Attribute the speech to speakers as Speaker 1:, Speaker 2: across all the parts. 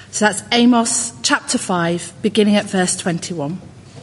Speaker 1: So that's Amos chapter 5, beginning at verse 21.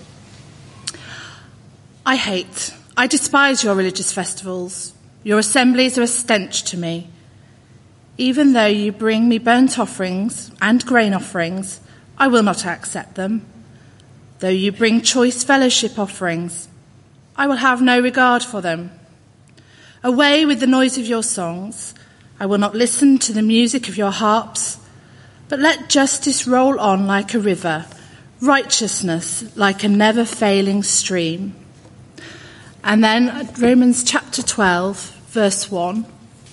Speaker 1: I despise your religious festivals. Your assemblies are a stench to me. Even though you bring me burnt offerings and grain offerings, I will not accept them. Though you bring choice fellowship offerings, I will have no regard for them. Away with the noise of your songs. I will not listen to the music of your harps, but let justice roll on like a river, righteousness like a never-failing stream. And then Romans chapter 12, verse 1.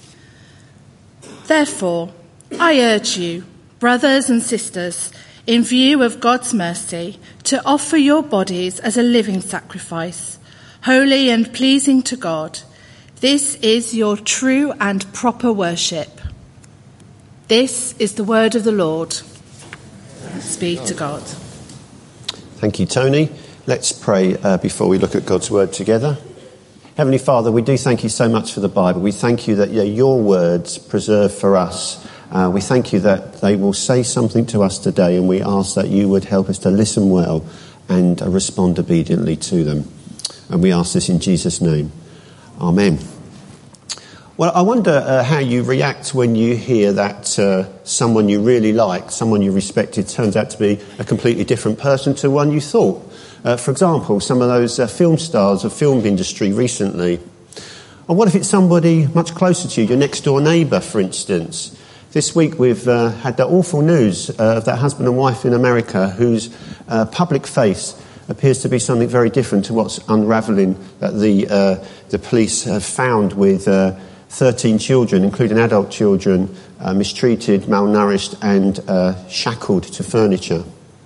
Speaker 1: Therefore, I urge you, brothers and sisters, in view of God's mercy, to offer your bodies as a living sacrifice, holy and pleasing to God. This is your true and proper worship. This is the word of the Lord. Thanks be to God.
Speaker 2: Thank you, Tony. Let's pray before we look at God's word together. Heavenly Father, we do thank you so much for the Bible. We thank you that your words preserve for us. We thank you that they will say something to us today, and we ask that you would help us to listen well and respond obediently to them. And we ask this in Jesus' name. Amen. Well, I wonder how you react when you hear that someone you really liked, someone you respected, turns out to be a completely different person to one you thought. For example, some of those film stars of film industry recently. Or what if it's somebody much closer to you, your next door neighbour, for instance? This week we've had the awful news of that husband and wife in America whose public face appears to be something very different to what's unravelling that the police have found with 13 children, including adult children, mistreated, malnourished and shackled to furniture.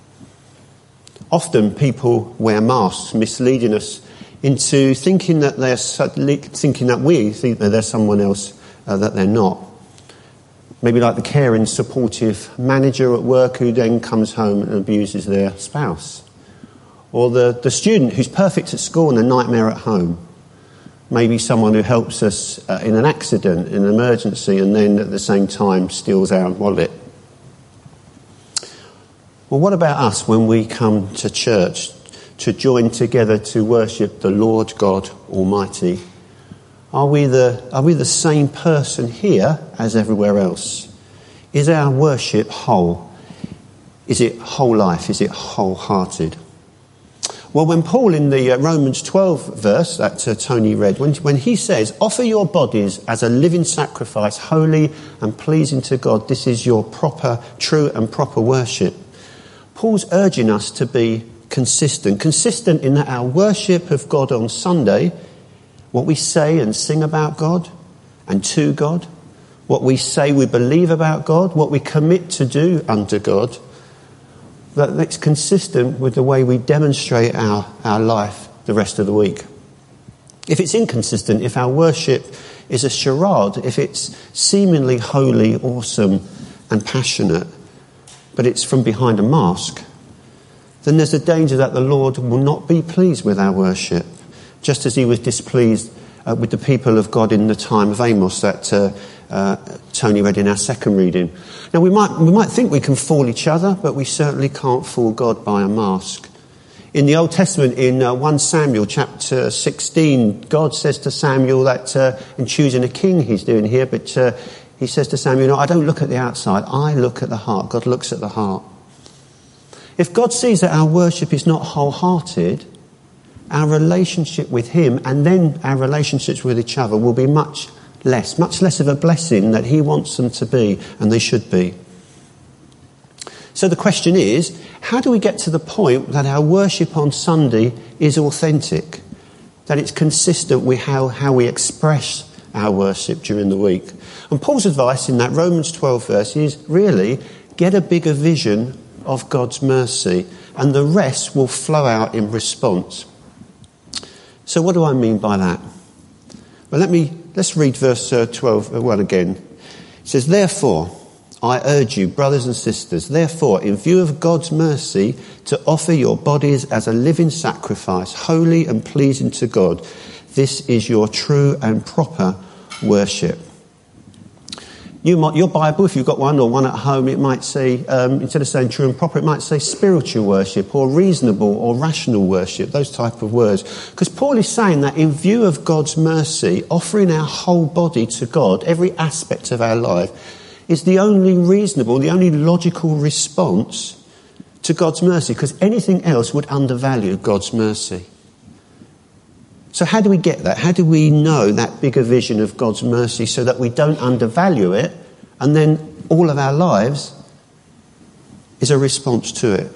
Speaker 2: Often people wear masks, misleading us into thinking that we think that they're someone else that they're not. Maybe like the caring, supportive manager at work who then comes home and abuses their spouse. Or the student who's perfect at school and a nightmare at home. Maybe someone who helps us in an accident, in an emergency, and then at the same time steals our wallet. Well, what about us when we come to church to join together to worship the Lord God Almighty? Are we the same person here as everywhere else? Is our worship whole? Is it whole life? Is it wholehearted? Well, when Paul in the Romans 12 verse that Tony read, when he says, offer your bodies as a living sacrifice, holy and pleasing to God, this is your proper, true and proper worship. Paul's urging us to be consistent in that our worship of God on Sunday, what we say and sing about God and to God, what we say we believe about God, what we commit to do unto God, that's consistent with the way we demonstrate our life the rest of the week. If it's inconsistent, if our worship is a charade, if it's seemingly holy, awesome and passionate, but it's from behind a mask, then there's a danger that the Lord will not be pleased with our worship, just as he was displeased with the people of God in the time of Amos that Tony read in our second reading. Now, we might think we can fool each other, but we certainly can't fool God by a mask. In the Old Testament, in 1 Samuel chapter 16, God says to Samuel that in choosing a king he's doing here, but he says to Samuel, I don't look at the outside, I look at the heart. God looks at the heart. If God sees that our worship is not wholehearted, our relationship with him and then our relationships with each other will be much less of a blessing that he wants them to be, and they should be. So the question is, how do we get to the point that our worship on Sunday is authentic, that it's consistent with how we express our worship during the week? And Paul's advice in that Romans 12 verse is really get a bigger vision of God's mercy, and the rest will flow out in response. So what do I mean by that? Well, let's read verse 12 again. It says, therefore, I urge you, brothers and sisters, therefore, in view of God's mercy, to offer your bodies as a living sacrifice, holy and pleasing to God. This is your true and proper worship. Your Bible, if you've got one or one at home, it might say, instead of saying true and proper, it might say spiritual worship or reasonable or rational worship, those type of words. Because Paul is saying that in view of God's mercy, offering our whole body to God, every aspect of our life, is the only reasonable, the only logical response to God's mercy, because anything else would undervalue God's mercy. So how do we get that? How do we know that bigger vision of God's mercy so that we don't undervalue it, and then all of our lives is a response to it?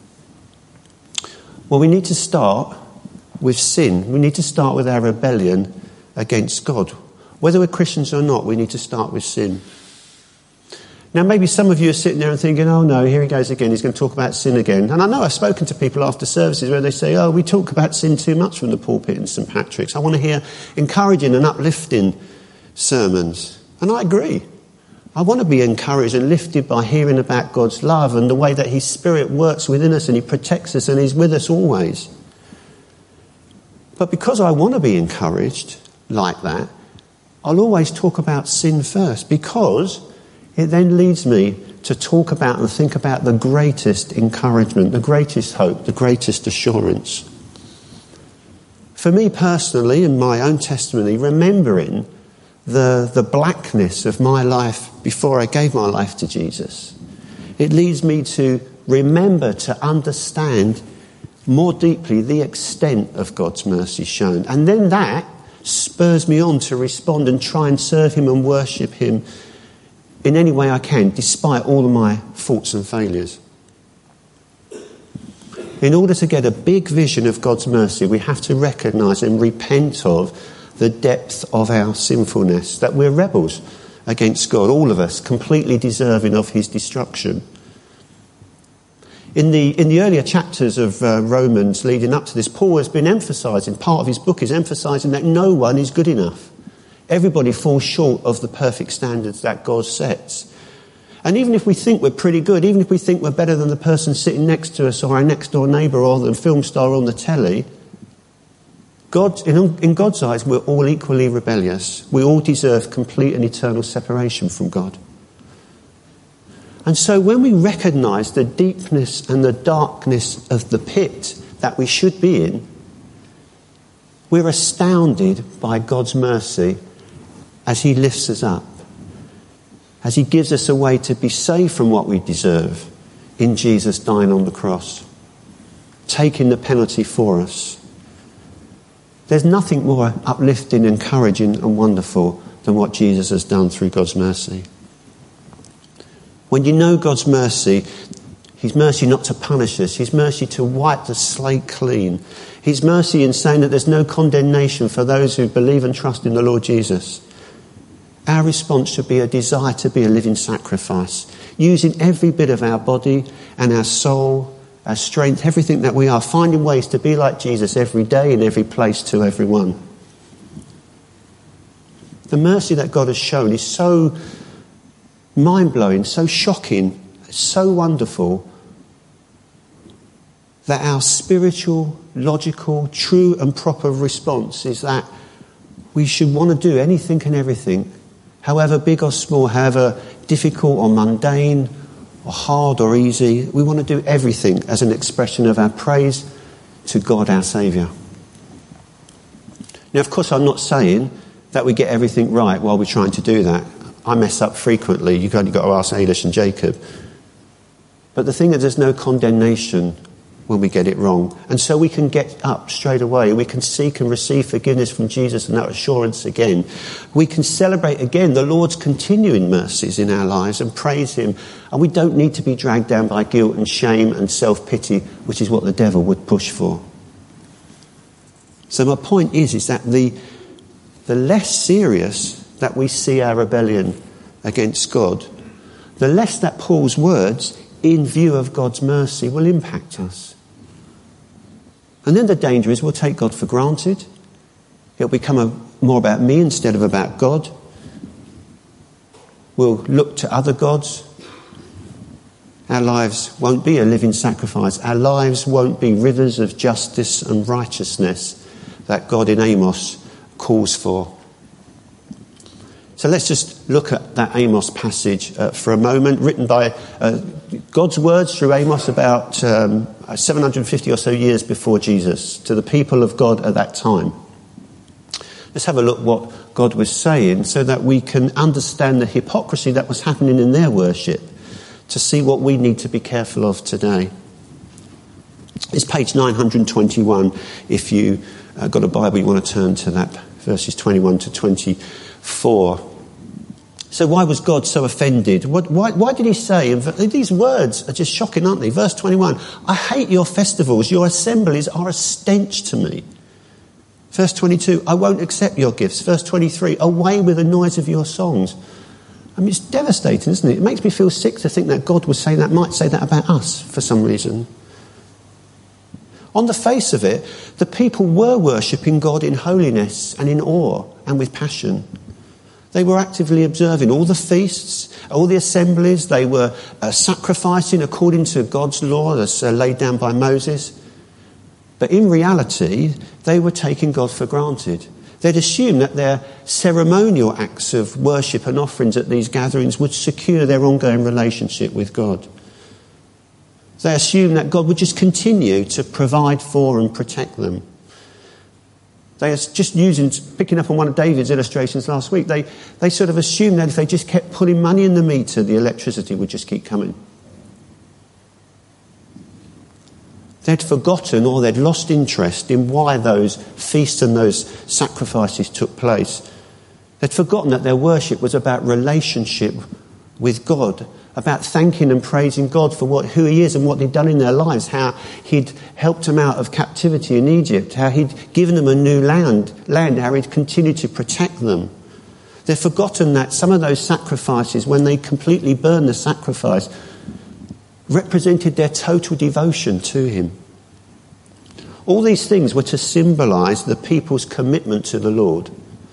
Speaker 2: Well, we need to start with sin. We need to start with our rebellion against God. Whether we're Christians or not, we need to start with sin. Now, maybe some of you are sitting there and thinking, oh no, here he goes again, he's going to talk about sin again. And I know I've spoken to people after services where they say, oh, we talk about sin too much from the pulpit in St Patrick's. I want to hear encouraging and uplifting sermons. And I agree. I want to be encouraged and lifted by hearing about God's love and the way that his Spirit works within us and he protects us and he's with us always. But because I want to be encouraged like that, I'll always talk about sin first, because it then leads me to talk about and think about the greatest encouragement, the greatest hope, the greatest assurance. For me personally, in my own testimony, remembering the blackness of my life before I gave my life to Jesus, it leads me to remember, to understand more deeply the extent of God's mercy shown. And then that spurs me on to respond and try and serve him and worship him in any way I can, despite all of my faults and failures. In order to get a big vision of God's mercy, we have to recognise and repent of the depth of our sinfulness, that we're rebels against God, all of us, completely deserving of his destruction. In the earlier chapters of Romans leading up to this, Paul has been emphasising, part of his book is emphasising that no one is good enough. Everybody falls short of the perfect standards that God sets. And even if we think we're pretty good, even if we think we're better than the person sitting next to us or our next door neighbour or the film star on the telly, in God's eyes, we're all equally rebellious. We all deserve complete and eternal separation from God. And so when we recognise the deepness and the darkness of the pit that we should be in, we're astounded by God's mercy as he lifts us up, as he gives us a way to be saved from what we deserve in Jesus dying on the cross, taking the penalty for us. There's nothing more uplifting, encouraging and wonderful than what Jesus has done through God's mercy. When you know God's mercy, his mercy not to punish us, his mercy to wipe the slate clean, his mercy in saying that there's no condemnation for those who believe and trust in the Lord Jesus, our response should be a desire to be a living sacrifice, using every bit of our body and our soul, our strength, everything that we are, finding ways to be like Jesus every day in every place to everyone. The mercy that God has shown is so mind-blowing, so shocking, so wonderful, that our spiritual, logical, true and proper response is that we should want to do anything and everything, however big or small, however difficult or mundane or hard or easy. We want to do everything as an expression of our praise to God our Saviour. Now, of course, I'm not saying that we get everything right while we're trying to do that. I mess up frequently. You've only got to ask Ailish and Jacob. But the thing is, there's no condemnation when we get it wrong. And so we can get up straight away. We can seek and receive forgiveness from Jesus and that assurance again. We can celebrate again the Lord's continuing mercies in our lives and praise him. And we don't need to be dragged down by guilt and shame and self-pity, which is what the devil would push for. So my point is that the less serious that we see our rebellion against God, the less that Paul's words, in view of God's mercy, will impact us. And then the danger is we'll take God for granted. It'll become more about me instead of about God. We'll look to other gods. Our lives won't be a living sacrifice. Our lives won't be rivers of justice and righteousness that God in Amos calls for. So let's just look at that Amos passage for a moment, written by God's words through Amos about 750 or so years before Jesus, to the people of God at that time. Let's have a look what God was saying so that we can understand the hypocrisy that was happening in their worship, to see what we need to be careful of today. It's page 921. If you got a Bible, you want to turn to that, verses 21 to 24. So why was God so offended? Why did he say, and these words are just shocking, aren't they? Verse 21, I hate your festivals, your assemblies are a stench to me. Verse 22, I won't accept your gifts. Verse 23, away with the noise of your songs. I mean, it's devastating, isn't it? It makes me feel sick to think that God would say that, might say that about us for some reason. On the face of it, the people were worshipping God in holiness and in awe and with passion. They were actively observing all the feasts, all the assemblies. They were sacrificing according to God's law as laid down by Moses. But in reality, they were taking God for granted. They'd assumed that their ceremonial acts of worship and offerings at these gatherings would secure their ongoing relationship with God. They assumed that God would just continue to provide for and protect them. They are just picking up on one of David's illustrations last week, they sort of assumed that if they just kept putting money in the meter, the electricity would just keep coming. They'd forgotten, or they'd lost interest in why those feasts and those sacrifices took place. They'd forgotten that their worship was about relationship with God, about thanking and praising God for who he is and what he'd done in their lives, how he'd helped them out of captivity in Egypt, how he'd given them a new land, how he'd continued to protect them. They've forgotten that some of those sacrifices, when they completely burned the sacrifice, represented their total devotion to him. All these things were to symbolise the people's commitment to the Lord.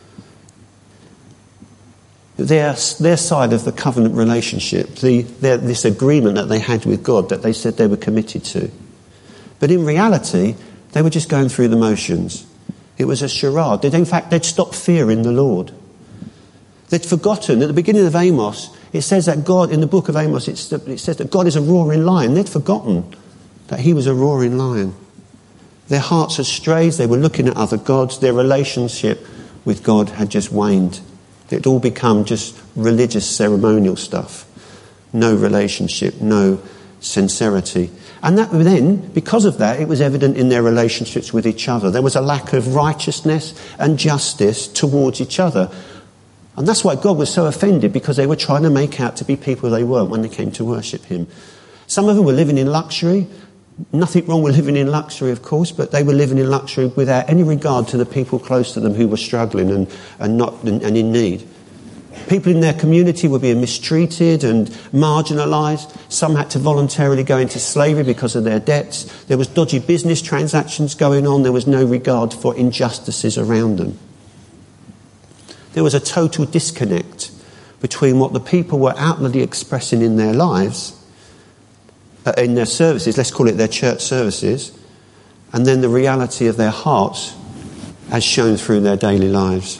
Speaker 2: Their side of the covenant relationship, this agreement that they had with God that they said they were committed to. But in reality, they were just going through the motions. It was a charade. They'd stopped fearing the Lord. They'd forgotten, at the beginning of Amos, it says that God, in the book of Amos, it says that God is a roaring lion. They'd forgotten that he was a roaring lion. Their hearts had strayed. They were looking at other gods. Their relationship with God had just waned. It'd all become just religious ceremonial stuff. No relationship, no sincerity. And that then, because of that, it was evident in their relationships with each other. There was a lack of righteousness and justice towards each other. And that's why God was so offended, because they were trying to make out to be people they weren't when they came to worship him. Some of them were living in luxury. Nothing wrong with living in luxury, of course, but they were living in luxury without any regard to the people close to them who were struggling and in need. People in their community were being mistreated and marginalised. Some had to voluntarily go into slavery because of their debts. There was dodgy business transactions going on. There was no regard for injustices around them. There was a total disconnect between what the people were outwardly expressing in their lives, in their services, let's call it their church services, and then the reality of their hearts as shown through their daily lives.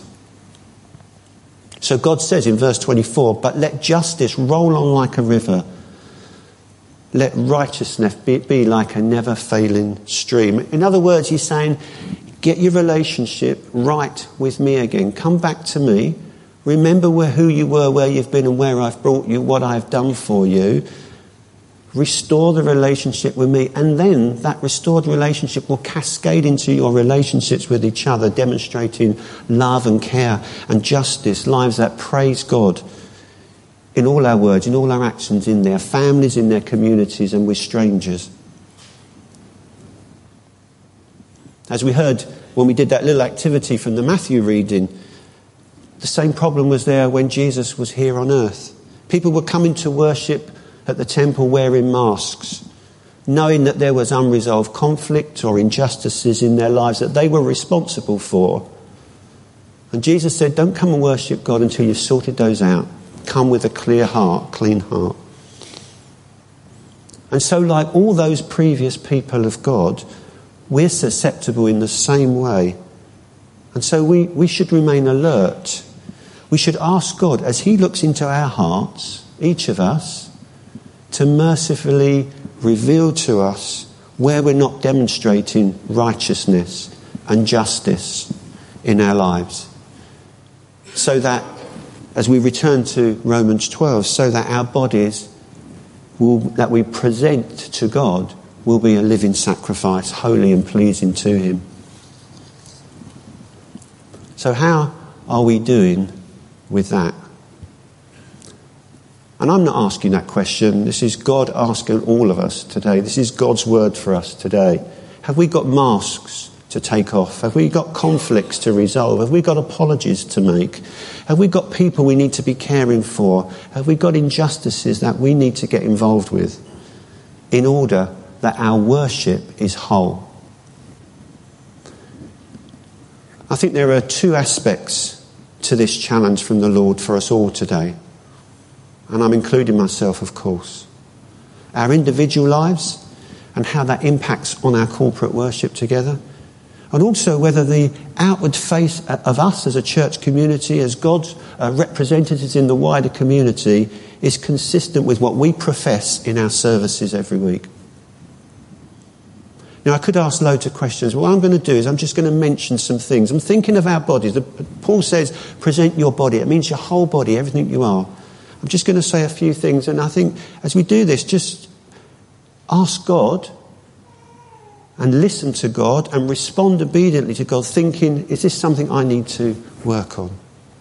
Speaker 2: So God says in verse 24, but let justice roll on like a river. Let righteousness be like a never failing stream. In other words, he's saying, get your relationship right with me again. Come back to me. Remember who you were, where you've been and where I've brought you, what I've done for you. Restore the relationship with me, and then that restored relationship will cascade into your relationships with each other, demonstrating love and care and justice, lives that praise God in all our words, in all our actions, in their families, in their communities, and with strangers. As we heard when we did that little activity from the Matthew reading, the same problem was there when Jesus was here on earth. People were coming to worship at the temple wearing masks, knowing that there was unresolved conflict or injustices in their lives that they were responsible for. And Jesus said, don't come and worship God until you've sorted those out. Come with a clear heart, clean heart. And so, like all those previous people of God, we're susceptible in the same way. And so we should remain alert. we should ask God, as he looks into our hearts, each of us, to mercifully reveal to us where we're not demonstrating righteousness and justice in our lives. So that, as we return to Romans 12, so that our bodies that we present to God will be a living sacrifice, holy and pleasing to him. So how are we doing with that? And I'm not asking that question. This is God asking all of us today. This is God's word for us today. Have we got masks to take off? Have we got conflicts to resolve? Have we got apologies to make? Have we got people we need to be caring for? Have we got injustices that we need to get involved with in order that our worship is whole? I think there are two aspects to this challenge from the Lord for us all today. And I'm including myself, of course. Our individual lives and how that impacts on our corporate worship together. And also whether the outward face of us as a church community, as God's representatives in the wider community, is consistent with what we profess in our services every week. Now, I could ask loads of questions. What I'm going to do is I'm just going to mention some things. I'm thinking of our bodies. Paul says, present your body. It means your whole body, everything you are. I'm just going to say a few things, and I think as we do this, just ask God and listen to God and respond obediently to God, thinking, is this something I need to work on?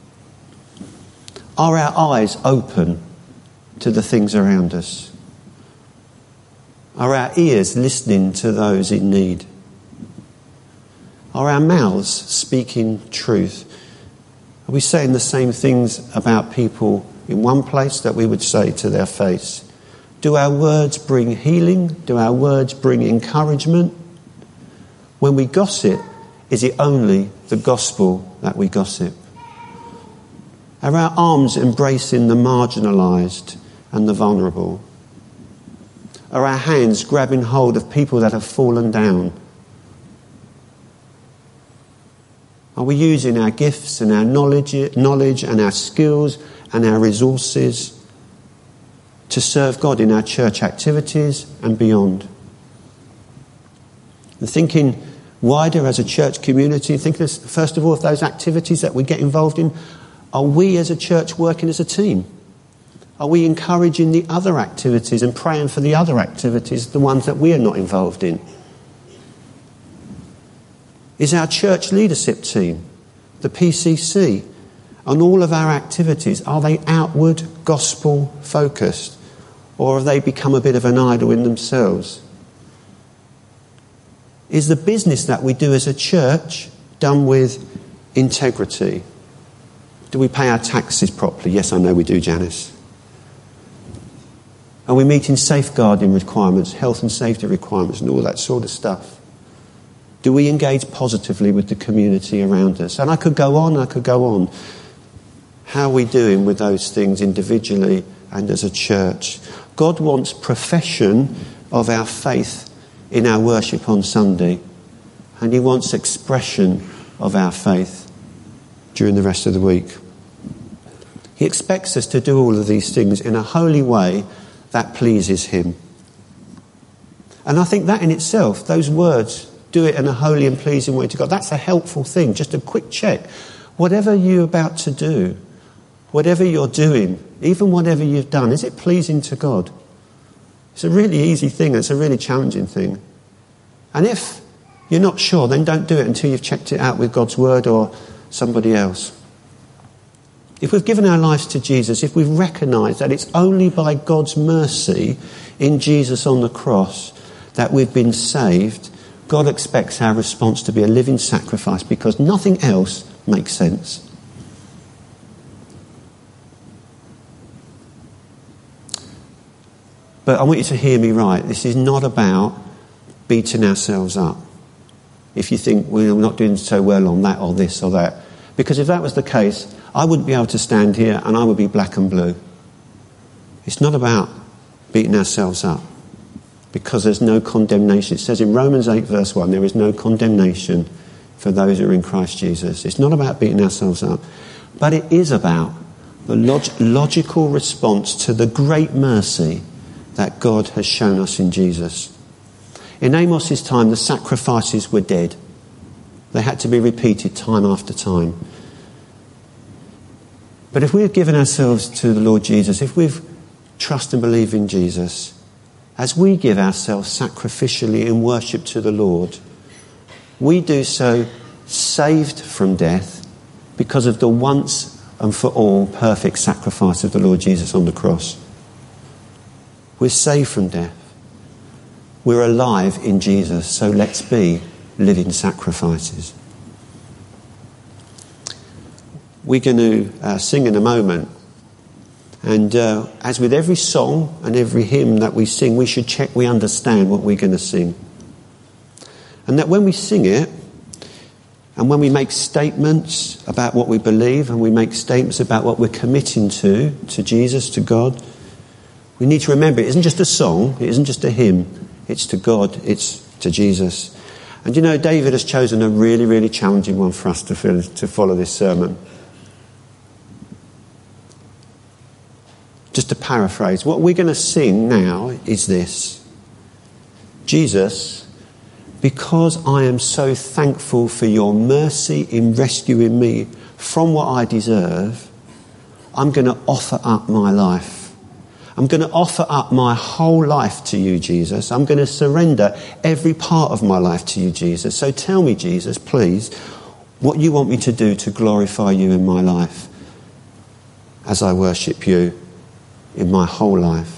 Speaker 2: Are our eyes open to the things around us? Are our ears listening to those in need? Are our mouths speaking truth? Are we saying the same things about people in one place that we would say to their face? Do our words bring healing? Do our words bring encouragement? When we gossip, is it only the gospel that we gossip? Are our arms embracing the marginalised and the vulnerable? Are our hands grabbing hold of people that have fallen down? Are we using our gifts and our knowledge and our skills and our resources to serve God in our church activities and beyond? And thinking wider as a church community, thinking first of all of those activities that we get involved in, are we as a church working as a team? Are we encouraging the other activities and praying for the other activities, the ones that we are not involved in? Is our church leadership team, the PCC, and all of our activities, are they outward gospel focused, or have they become a bit of an idol in themselves? Is the business that we do as a church done with integrity? Do we pay our taxes properly? Yes, I know we do, Janice. Are we meeting safeguarding requirements, health and safety requirements and all that sort of stuff? Do we engage positively with the community around us? And I could go on. How are we doing with those things individually and as a church? God wants profession of our faith in our worship on Sunday, and he wants expression of our faith during the rest of the week. He expects us to do all of these things in a holy way that pleases him. And I think that in itself, those words, do it in a holy and pleasing way to God, that's a helpful thing. Just a quick check. Whatever you're about to do, whatever you're doing, even whatever you've done, is it pleasing to God? It's a really easy thing. It's a really challenging thing. And if you're not sure, then don't do it until you've checked it out with God's word or somebody else. If we've given our lives to Jesus, if we've recognised that it's only by God's mercy in Jesus on the cross that we've been saved, God expects our response to be a living sacrifice, because nothing else makes sense. But I want you to hear me right. This is not about beating ourselves up. If you think we're not doing so well on that or this or that. Because if that was the case, I wouldn't be able to stand here and I would be black and blue. It's not about beating ourselves up, because there's no condemnation. It says in Romans 8 verse 1, there is no condemnation for those who are in Christ Jesus. It's not about beating ourselves up, but it is about the logical response to the great mercy that God has shown us in Jesus. In Amos's time, the sacrifices were dead. They had to be repeated time after time. But if we've given ourselves to the Lord Jesus, if we've trust and believe in Jesus, as we give ourselves sacrificially in worship to the Lord, we do so saved from death because of the once and for all perfect sacrifice of the Lord Jesus on the cross. We're saved from death. We're alive in Jesus, so let's be living sacrifices. We're going to sing in a moment. And as with every song and every hymn that we sing, we should check we understand what we're going to sing. And that when we sing it, and when we make statements about what we believe, and we make statements about what we're committing to Jesus, to God, we need to remember it isn't just a song, it isn't just a hymn, it's to God, it's to Jesus. And you know, David has chosen a really, really challenging one for us to follow this sermon. Just to paraphrase, what we're going to sing now is this: Jesus, because I am so thankful for your mercy in rescuing me from what I deserve, I'm going to offer up my life. I'm going to offer up my whole life to you, Jesus. I'm going to surrender every part of my life to you, Jesus. So tell me, Jesus, please, what you want me to do to glorify you in my life as I worship you in my whole life.